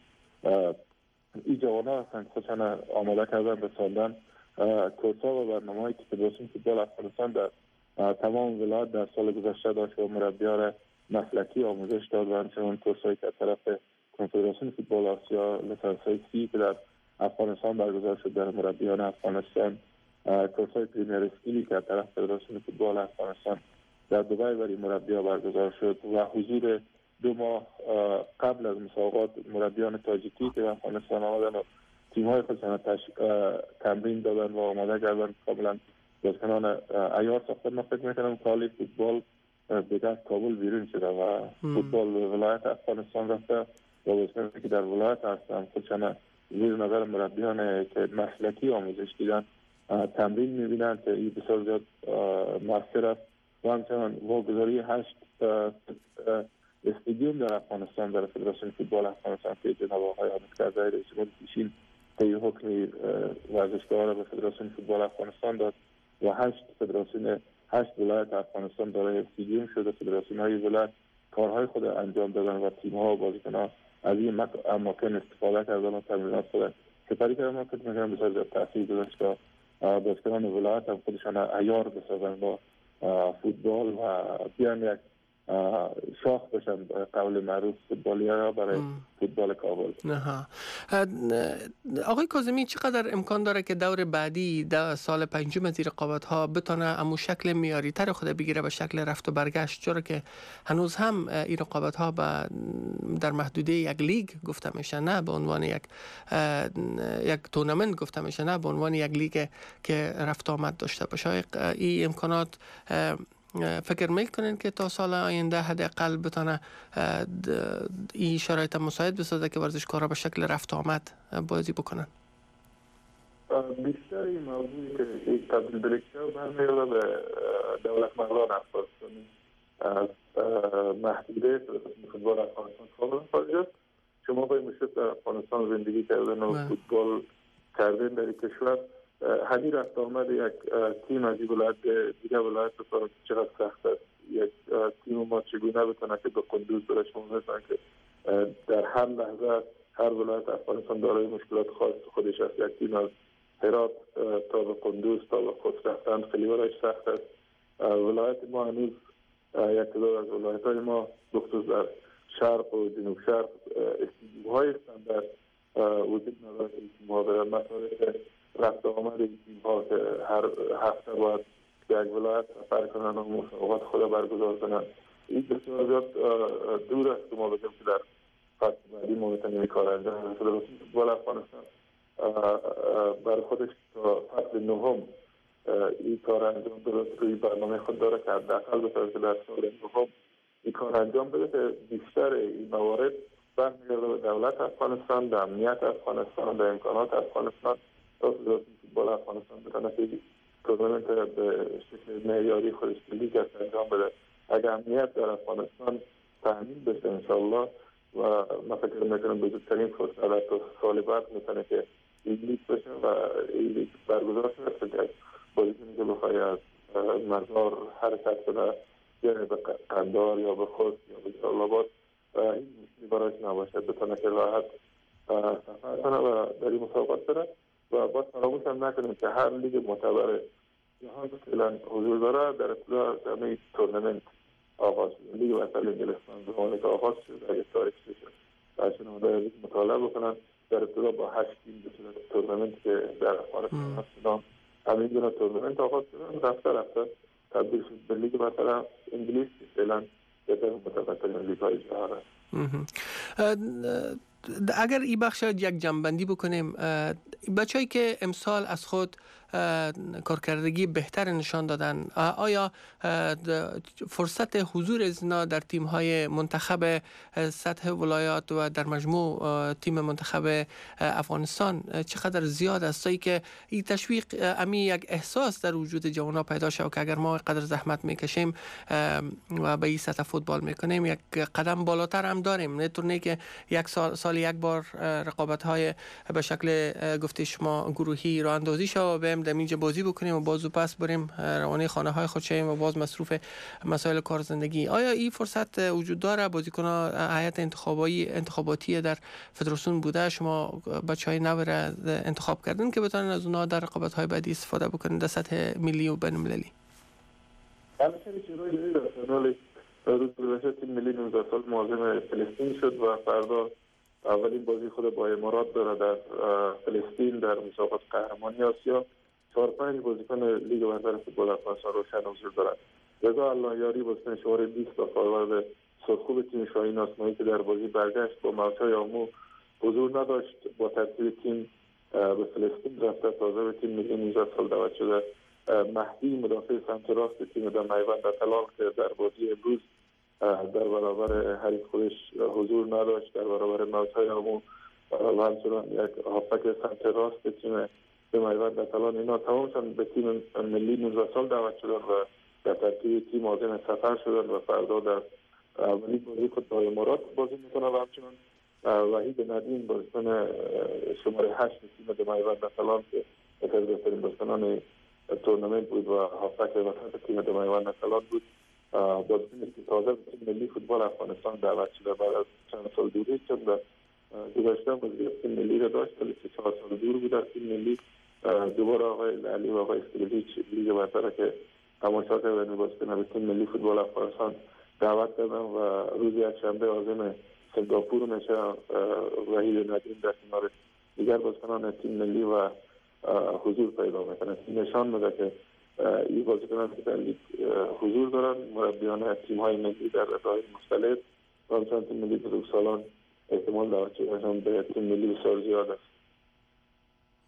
این جوان‌ها هستن خودشان آماده کردن به ساندن کورس‌ها و برنامه‌هایی که فدراسیون فوتبال افغانستان در تمام ولایت در سال گذشته داشت و مربیان را مسلکی آموزش داد و همچنان کورس‌هایی که از طرف کنفدراسیون فوتبال آسیا لیسانس‌های سی که در افغانستان برگزار شد در مربیان افغانستان، کورس‌های پریمیر اسکیلی که از طرف فدراسیون فوتبال افغانستان در دبی برای مربیان برگزار شد و حضور 2 ماه قبل از مسابقات مربیان تاجیکی که افغانستان آمدن و تیم‌های خودشان تمرین دادن و آماده کردن کاملا بازیکنان عیار ساختن. من فکر می‌کنم کالی فوتبال دیگه از کابل بیرون شده و فوتبال به ولایت افغانستان رفته و بازیکنانی که در ولایت هستن خودشان زیر نظر مربیان که مسلکی آموزش دیدن تمرین می‌بینن که این بسیار زیاد مؤثر است و همچنان واگذاری 8 استادیوم در افغانستان در فدراسیون فوتبال افغانستان که جناب آقای حامد کرزی رئیس جمهور پیشین طی حکم ورزشگاه را به فدراسیون فوتبال افغانستان داد و 8 ولایت افغانستان دارای استادیوم شده. فدراسیون‌های ولایت کارهای خود انجام دادن و تیم‌ها و بازیکنان از این اماکن استفاده کردن و تمرینات خود سپری کردن. من فکر می‌کنم بسیار زیاد تاثیر گذاشت که بازیکنان ولایت هم خودشان عیار بسازن با فوتبال و بیان یک شاخ بشن قول معروف فوتبالی‌ها برای فوتبال کابل. آقای کاظمی چقدر امکان داره که دور بعدی سال 5 از رقابت‌ها بتونه امو شکل معیاری تر خود بگیره به شکل رفت و برگشت، چرا که هنوز هم این رقابت‌ها در محدوده یک لیگ گفته میشه، نه به عنوان یک تورنمنت گفته میشه، نه به عنوان یک لیگ که رفت آمد داشته باشه. این امکانات فکر میکنین که تا سال آینده حداقل بتونه این شرایط مساعد بسازه که ورزشکارا به شکل رفت آمد بازی بکنن؟ بیشتر این موضوعی که تبدیل به لیگ برمیگرده به دولت مردان افغانستانی از محدوده فوتبال افغانستان کاملا خارج است. شما باید میشه در افغانستان زندگی کردن و فوتبال کردن در کشور همین رفت آمد یک تیم از این ولایت دیگر ولایت بسازد چقدر سخت است. یک تیم ما چگونه بتونه که به قندوز بره. شما می‌دونید که در هر لحظه هر ولایت افغانستان دارای مشکلات خاص خودش است. یک تیم از هرات تا به قندوز تا به قدس رفتن خیلی برایش سخت است. ولایت ما هنوز یک تعداد از ولایت‌های ما بخصوص در شرق و جنوب شرق استیدیوهای استاندارد وجود ندارد که ما در مسائل رفت آمد این تیم‌ها که هر هفته باید به یک ولایت سفر کنند و مسابقات خود برگزار کنند. این بسیار زیاد دور است که ما بگیم که در فصل بعدی ما میتونیم این کار انجام بدیم. فدراسیون فوتبال افغانستان برای خودش تا فصل نهم این کار انجام بده، روی برنامه خود داره که حداقل بتونه که در سال نهم این کار انجام بده که بیشتر این موارد برمیگرده به دولت افغانستان، به امنیت افغانستان، به امکانات افغانستان تا فدراسیون فوتبال افغانستان بتونه که تورنمنت به شکل معیاری خودش لیگ انجام بده. اگر امنیت در افغانستان تامین بشه انشاءالله و من فکر میکنم به زودترین فرصت در سال بعد میتونه که این لیگ بشه و این لیگ برگزار شده که بازیکنی که بخوای از مزار حرکت کنه یا به قندار یا به خوست یا به جلال‌آباد هیچ مشکلی برایش نباشه، بتونه که راحت سفر کنه و در این مسابقات بره. و باید فراموش هم نکنیم که هر لیگ معتبر جهان که فعلا حضور داره در ابتدا همه تورنمنت آغاز شد. لیگ برتر انگلستان زمانی که آغاز شد اگه تاریخ شد برشون آمده لیگ مطالعه بکنن در ابتدا با 8 تیم به صورت تورنمنت که در افغانستان هست همین دونه تورنمنت آغاز شدن رفته تبدیل شد به لیگ برتر انگلیس که فعلا یکی متوسط‌ترین لیگ‌های جهان است. اگر این بخش یک جنبندی بکنیم، بچه‌ای که امسال از خود کارکردگی بهتر نشان دادن، آیا فرصت حضور اینا در تیم‌های منتخب سطح ولایات و در مجموع تیم منتخب افغانستان چقدر زیاد است تا که این تشویق امی یک احساس در وجود جوانان پیدا شود که اگر ما قدر زحمت میکشیم و به این سطح فوتبال میکنیم یک قدم بالاتر هم داریم، نه که یک سال یک بار رقابت‌های به شکل گفته شما گروهی راه اندازی شود و بریم در اینجا بازی بکنیم و باز و پس بریم روانه خانه‌های خود شویم و باز مصروف مسائل کار زندگی. آیا این فرصت وجود داره؟ بازیکن‌ها هیئت انتخاباتی در فدراسیون بوده، شما بچه‌های نو را انتخاب کردن که بتونن از اونها در رقابت‌های بعدی استفاده بکنن در سطح ملی و بین‌المللی؟ روز گذشته تیم ملی 19 سال مهاجم فلسطین شد و فردا اولین بازی خود با امارات داره در فلسطین در مسابقات قهرمانی آسیا. 4-5 بازیکن لیگ برتر فوتبال افغانستان روشن حضور دارند. رضا الله یاری بازیکن شماره 20 و فوروارد سرخوب تیم شاهین آسمایی که در بازی برگشت با موچای آمو حضور نداشت، با ترتیب تیم به فلسطین رفته. تازه به تیم ملی 19 سال دعوت شده. مهدی مدافع سمت راست تیم در میوند اطلال که در بازی امروز در برابر حریف خودش حضور نداشت، در برابر موچای آمو و همچنان یک هافبک سمت راست تیم به میوند اطلال، اینا تمامشان به تیم ملی 19 سال دعوت شدن و در ترکیب تیم عازم سفر شدن و فردا در اولین بازی خود با امارات بازی میکنن. و همچنان وحید ندیم بازیکن شماره 8 تیم به میوند اطلال که یکی از بهترین بازیکنان تورنمنت بود و هافبک وسط تیم به میوند اطلال بود، بازیکنی که تازه به تیم ملی فوتبال افغانستان دعوت شده بعد از چند سال دوری شد و گذشته بازی تیم ملی را داشت ولی 4 سال دور بود از تیم ملی. دوباره آقای علی و آقای استریلیچ لیگ برتر که تماشا کردن بازیکن به تیم ملی فوتبال افغانستان دعوت کردن و روز یکشنبه عازم سنگاپور میشه. وحید ندیم در کنار دیگر بازیکنان تیم ملی و حضور پیدا میکنه. نشان میده که این بازیکنان که در لیگ حضور دارن، مربیان تیم‌های ملی در رتبه‌های مختلف و همچنان تیم ملی بزرگسالان احتمال دارد که به تیم ملی بسیار زیاد است.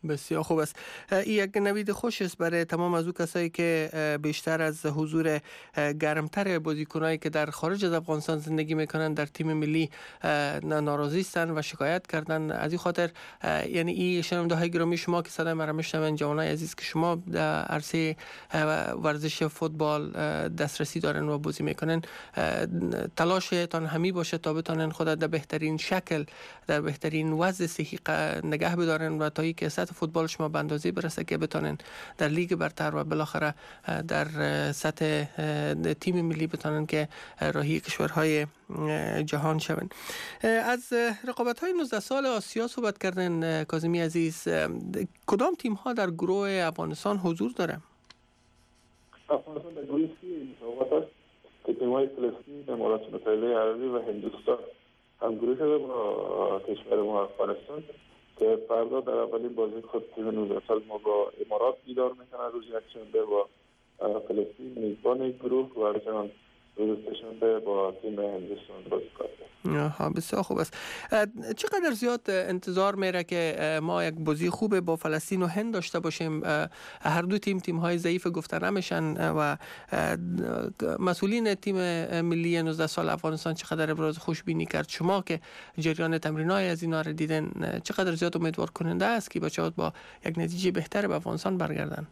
بسیار خوب است. یک نوید خوش است برای تمام از او کسایی که بیشتر از حضور گرمتر بازیکنایی که در خارج از افغانستان زندگی میکنن در تیم ملی ناراضی هستند و شکایت کردن. از این خاطر یعنی این شنونده های گرامی شما که صدای مرا میشنون، جوانای عزیز که شما در عرصه ورزش فوتبال دسترسی دارن و بازی میکنن، تلاشتان همی باشه تا بتونن خود در بهترین شکل در بهترین وضع صحی نگه بدارن و تا اینکه سطح فوتبال شما به اندازه برسه که بتونن در لیگ برتر و بالاخره در سطح تیم ملی بتونن که راهی کشورهای جهان شوند. از رقابت‌های 19 سال آسیا صحبت کردن کاظمی عزیز. کدام تیم‌ها در گروه افغانستان حضور داره؟ افغانستان در گروه سی این مسابقات است که تیم‌های فلسطین، امارات متحده عربی و هندوستان همگروه شده با کشور ما افغانستان که فردا در اولین بازی خود تیم 19 سال ما با امارات دیدار میکنه روز یکشنبه، با فلسطین میزبان این گروه و همچنان روز سه‌شنبه با تیم هندوستان بازی کرده. بسیار خوب است. چقدر زیاد انتظار میره که ما یک بازی خوب با فلسطین و هند داشته باشیم؟ هر دو تیم‌های ضعیف گفته نمیشن و مسئولین تیم ملی 19 سال افغانستان چقدر ابراز خوشبینی کرد. شما که جریان تمرینای از اینا رو دیدن، چقدر زیاد امیدوار کننده است که بچه‌ها با یک نتیجه بهتر به افغانستان برگردن؟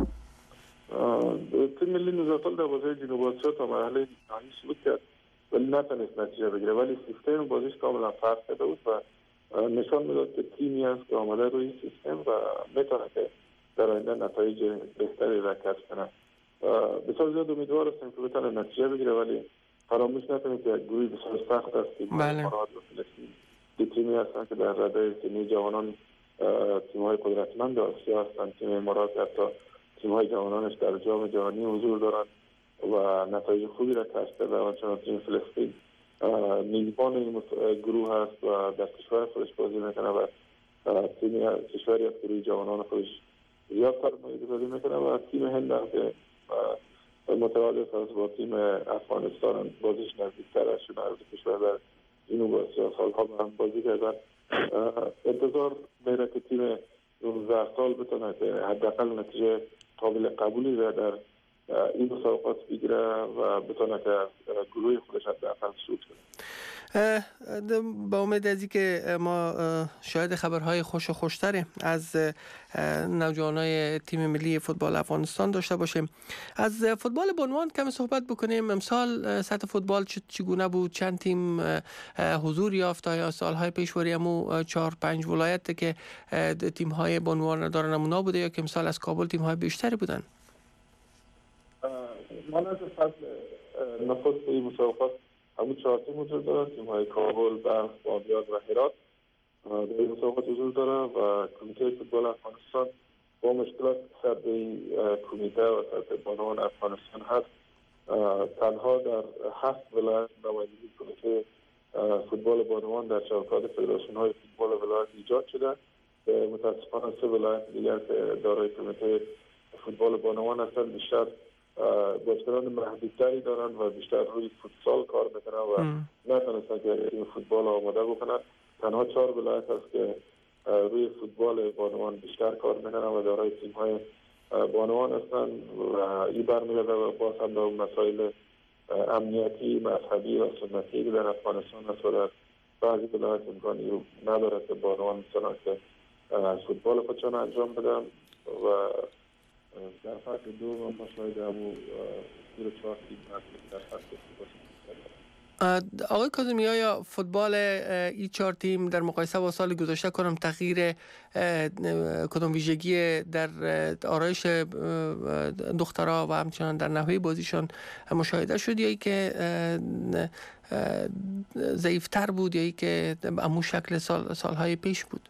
تیم ملی 19 سال در بازی جنوب آسیا تا مرحله نهایی صعود کرد ولی نتونست نتیجه بگیره، ولی سیستم بازیش کاملا فرق کرده بود و نشان میداد که تیمی است که آمده روی سیستم و میتونه که در آینده نتایج بهتری را کسب کنه. بسیار زیاد امیدوار هستیم که بتونه نتیجه بگیره، ولی فراموش نکنید که گروهی بسیار سخت است که امارات و فلسطین دو تیمی هستن که در رده سنی جوانان تیم‌های قدرتمند آسیا هستند. تیم امارات حتی تیم‌های جوانانش در جام جهانی حضور دارند و نتایج خوبی را کسب کرده. آنچنان تیم فلسطین میزبان این گروه است و در کشور خودش بازی میکنه و تیم کشوری است که روی جوانان خودش زیاد سرمایه‌گذاری میکنه و تیم هند هم که مترادف است با تیم افغانستان بازیش نزدیکتر از چون از کشور در جنوب آسیا سالها با هم بازی کردن. انتظار میره که تیم 19 سال بتونه که حداقل نتیجه قابل قبولی را در این مسابقات بگیره و بتونه که گروه خودش حداقل صعود کنه. با امید از اینکه ما شاید خبرهای خوش و خوشتری از نوجوانای تیم ملی فوتبال افغانستان داشته باشیم. از فوتبال بانوان کمی صحبت بکنیم. امسال سطح فوتبال چگونه بود؟ چند تیم حضور یافت؟ یا سالهای پیشوری همو 4-5 ولایت که تیم‌های بانوان دارن نمونه بوده یا که امسال از کابل تیم‌های بیشتری بودن؟ من از فصل نخست این مسابقات همون 4 تیم حضور دارن، تیم‌های کابل، بلخ، بامیان و هرات در این مسابقات حضور دارن و کمیته فوتبال افغانستان با مشکلات سطح کمیته و سطح بانوان افغانستان هست. تنها در 7 ولایت نمایندگی کمیته فوتبال بانوان در چوکات فدراسیون‌های فوتبال ولایت ایجاد شده. متاسفانه 3 ولایت دیگر که دارای کمیته فوتبال بانوان هستند بیشتر بازیکنان محدودتری دارن و بیشتر روی فوتسال کار میکنن و نتونستن که این فوتبال آماده بکنن. تنها 4 ولایت هست که روی فوتبال بانوان بیشتر کار میکنن و دارای تیم‌های بانوان هستن و این برمیگرده و باز هم در مسائل امنیتی، مذهبی و سنتی که در افغانستان هست و در بعضی ولایت امکانی نداره که بانوان مثلا که فوتبال خودشان انجام بدن و در فصل دو مشاهده همون 4 تیم هست در فصل آقای کاظمی، آیا فوتبال این 4 تیم در مقایسه با سال گذشته کنم تغییر کدام ویژگی در آرایش دخترها و همچنان در نحوه بازیشان مشاهده شد یا ای که ضعیفتر بود یا ای که همون شکل سالهای پیش بود؟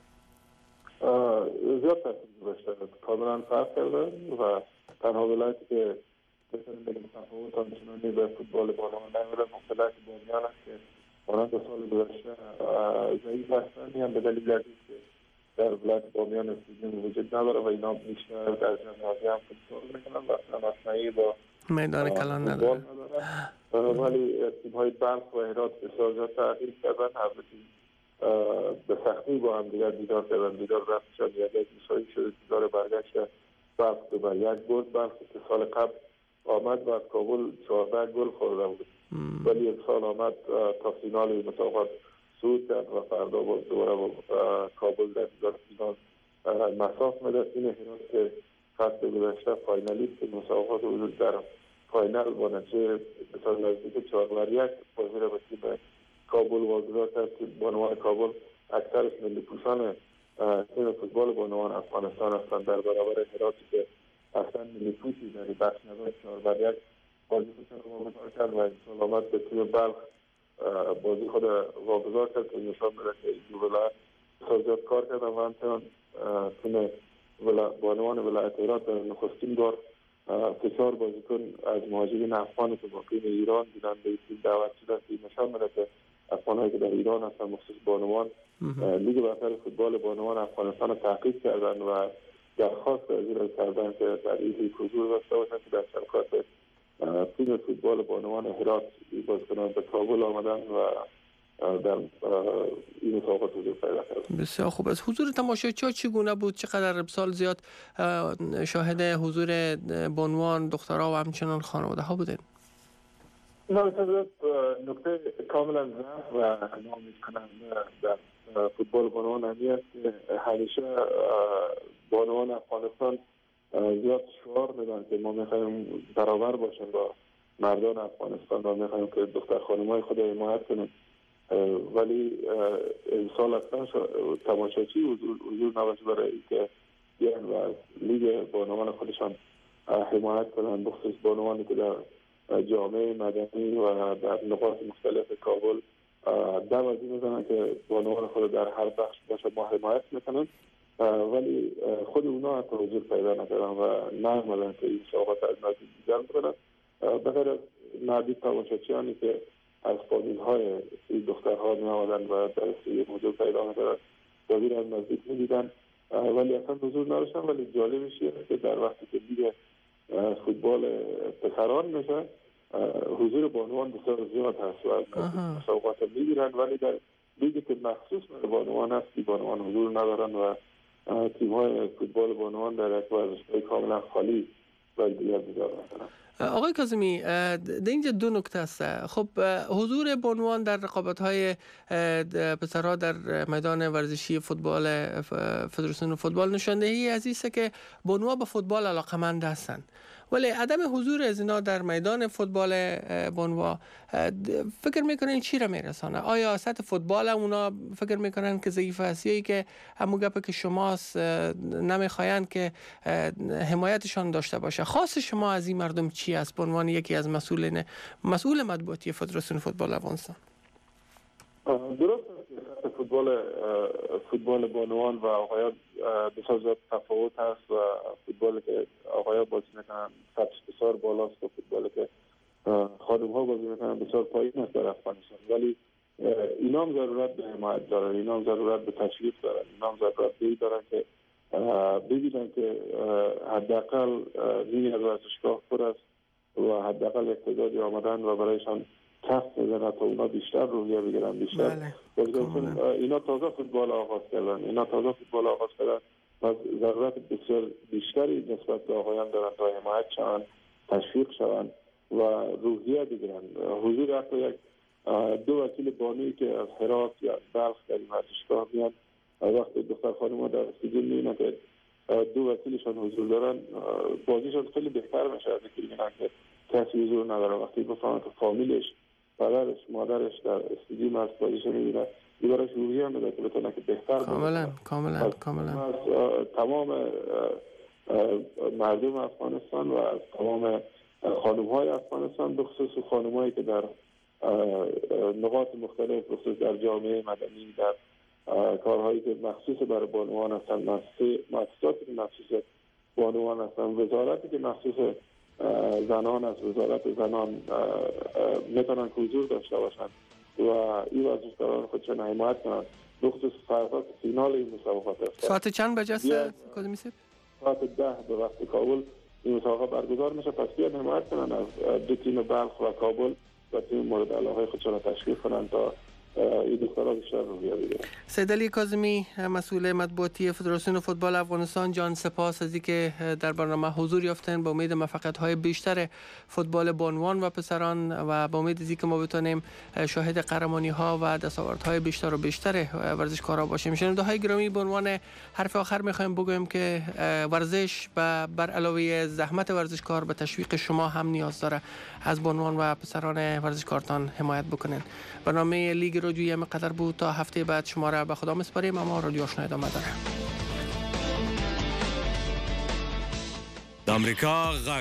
زیاد کاملا فرق کرده و تنها ولایتی که بتونیم بگیم تفاوت همچنانی به فوتبال بانوان نمیره ولایت بامیان است که مانند سال گذشته ضعیف هستند. هم به دلیل که در ولایت بامیان استادیوم وجود نداره و اینا بیشتر در جمعیتی هم فوتبال میکنن و مصنعی با میدان کلان نداره ولی تیم‌های بلخ و هرات بسیار زیاد تغییر کردن. هر تیم به سختی با هم دیگر دیدار کردن. دیدار رفتشان یک مساوی شده، دیدار برگشت بلخ 2-1 بود. بلخ که سال قبل آمد و از کابل 14 گل خورده بود، ولی امسال آمد تا فینال مسابقات صعود کرد و فردا دوباره با کابل در دیدار فینال مساف می‌دهد. این هرات که فصل گذشته فاینالیست مسابقات وجود در فاینال با نتیجه بسیار نزدیک 4-1 بازی را به تیم کابل واگذار کرد که بانوان کابل اکثرش ملی پوشان تیم فوتبال بانوان افغانستان هستند، در برابر هراتی که اصلا ملی پوشی در بخش نظر 4-1 بازی خود واگذار کرد و امسال آمد به تیم بلخ بازی خود واگذار کرد که نشان می‌دهد که دو ولایت بسیار زیاد کار کردن و همچنان تیم بانوان ولایت هرات در نخستین بار 4 بازیکن از مهاجرین افغان که مقیم ایران بودند به تیم دعوت شده که نشان می‌دهد که افغان‌هایی که در ایران هستند مخصوص بانوان لیگ برتر فوتبال بانوان افغانستان را تحقیق کردند و درخواست از این کردند که در این لیگ حضور داشته باشند که در شرکات تیم فوتبال بانوان هرات بازیکنان به کابل آمدند و در این مسابقات حضور پیدا کردند. بسیار خوب. از حضور تماشاچی‌ها چگونه بود؟ چقدر امسال زیاد شاهد حضور بانوان، دخترها و همچنان خانواده‌ها بودند؟ نکته کاملا ضعف و ناامید کننده در فوتبال بانوان همی است که همیشه بانوان افغانستان زیاد شعار میدن که ما میخوایم برابر باشیم با مردان افغانستان و میخوایم که دختر خانم‌های خود را حمایت کنیم، ولی امسال اصلا تماشاچی حضور نباشه برای اینکه بیان و از لیگ بانوان خودشان حمایت کنند، بخصوص بانوانی که در جامعه مدنی و در نقاط مختلف کابل دم از این میزنن که بانوان خود در هر بخش باشه ما حمایت میکنن، ولی خود اونا حتی حضور پیدا نکردن و نامدن که این مسابقات از نزدیک دیدن کنن. بغیر نادید تماشاچیانی که از فامیل های این دخترها می آمدن و در استودیو حضور پیدا میکردن بازی را از نزدیک میدیدن ولی اصلا حضور نداشتن. ولی جالبش اینه که در وقتی که لیگ فوتبال پسران میشه حضور بانوان بسیار زیاد هست و از مسابقات میگیرن، ولی در لیگی که مخصوص برای بانوان هست بانوان حضور ندارن و تیم های فوتبال بانوان در یک ورزشگاه کاملا خالی باید دیگر میکنن. آقای کاظمی، در اینجا دو نکته است. خب حضور بانوان در رقابت‌های پسرها در میدان ورزشی فوتبال فدراسیون فوتبال نشاندهی از است که بانوها به فوتبال علاقه‌مند هستند، ولی عدم حضور از اینا در میدان فوتبال بانوها فکر میکنین چی را میرسانه؟ آیا سطح فوتبال اونا فکر میکنن که ضعیف است یا که همون گپه که شماست نمیخواین که حمایتشان داشته باشه؟ خاص شما از این مردم چی است به عنوان یکی از مسئول مطبوعاتی فدراسیون فوتبال افغانستان؟ درست است که فوتبال بانوان و آقایان بسیار زیاد تفاوت هست و فوتبال که آقایان بازی میکنن سطحش بسیار بالاست و فوتبال که خانم ها بازی میکنن بسیار پایین است در افغانستان، ولی اینا هم ضرورت به حمایت دارن، اینا هم ضرورت به تشویق دارن، اینا هم ضرورت به این دارن که ببینن که حداقل نیمی از ورزشگاه پر است و حداقل اقتداری آمدن و برایشان کف میزنه تا اونا بیشتر روحیه بگیرن بیشتر. اینا تازه فوتبال آغاز کردن و ضرورت بسیار بیشتری نسبت به آقایان دارن تا حمایت شوند، تشویق شوند و روحیه بگیرن. حضور حتی یک دو وکیل بانویی که از هرات یا بلخ در این ورزشگاه میان وقتی دختر خانم‌ها در استودیو میبینن که دو وکیلشان حضور دارن بازیشان خیلی بهتر میشه از اینکه میبینن که کسی حضور نداره. وقتی بفهمن که فامیلش، پدرش، مادرش در استودیو هست بازیش میبینن این برایش روحیه میده که بتونه که بهتر کاملا از تمام مردم افغانستان و از تمام خانم‌های افغانستان به خصوص خانم‌هایی که در نقاط مختلف خصوص در جامعه مدنی در کارهایی که مخصوص برای بانوان هستن، مؤسساتی که مخصوص بانوان هستن، وزارتی که مخصوص زنان از وزارت زنان میتونن که حضور داشته باشن و این ورزشکاران خودشان حمایت کنن. بخصوص فردا فینال این مسابقات است. ساعت چند بجه است کاظمی صاحب؟ ساعت 10 به وقت کابل این مسابقه برگزار میشه. پس بیان حمایت کنن از دو تیم بلخ و کابل و تیم مورد علاقه خودشان تشکیل کنن تا این دخترها بیشتر روحیه بگیرن. سید علی کاظمی، مسئول مطبوعاتی فدراسیون فوتبال افغانستان، جان سپاس از اینکه در برنامه حضور یافتین. با امید موفقیت‌های بیشتر فوتبال بانوان و پسران و با امید از اینکه ما بتونیم شاهد قهرمانی‌ها و دستاوردهای بیشتر و بیشتر ورزشکارا باشیم. شنونده‌های گرامی، به عنوان حرف آخر می‌خوایم بگویم که ورزش بر علاوه زحمت ورزشکار به تشویق شما هم نیاز داره. از بانوان و پسران ورزشکارتان حمایت بکنین. برنامه لیگ رادیویی هم قدر بود. تا هفته بعد شما را به خدا میسپاریم، اما رادیو آشنا ادامه داره. آمریکا